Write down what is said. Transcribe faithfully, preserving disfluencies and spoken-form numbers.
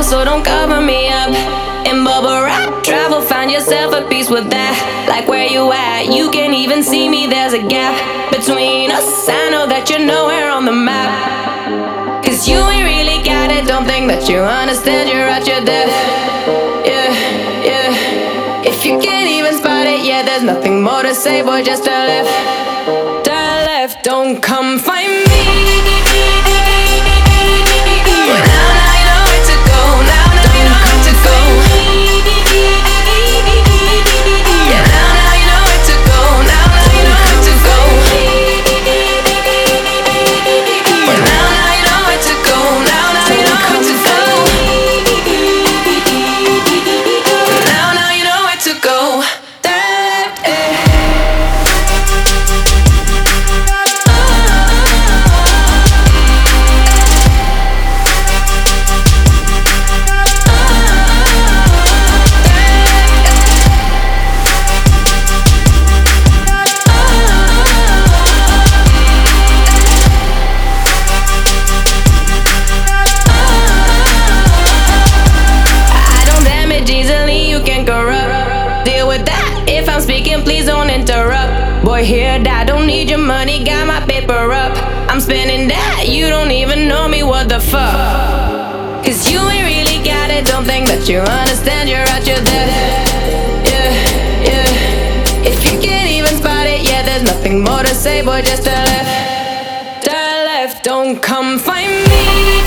so don't cover me up. In bubble wrap, travel, find yourself a piece with that. Like where you at, you can even see me, there's a gap between us, I know that you're nowhere on the map. Cause you ain't really got it, don't think that you understand, you're at your depth. Yeah, yeah. If you can't even spot it, yeah, there's nothing more to say, boy, just a left. Turn left, don't come find me. Now, now you know where to go, now, now you know where to go. Yeah, now, now you know where to go, now, now you know where to go. Yeah, now, now you know where to go, now, now you know where to go. Now, now you know where to go. Speaking, please don't interrupt. Boy, hear that, don't need your money, got my paper up. I'm spending that, you don't even know me, what the fuck? Cause you ain't really got it, don't think that you understand, you're at your depth. Yeah, yeah. If you can't even spot it, yeah, there's nothing more to say, boy, just a left. Turn left, don't come find me.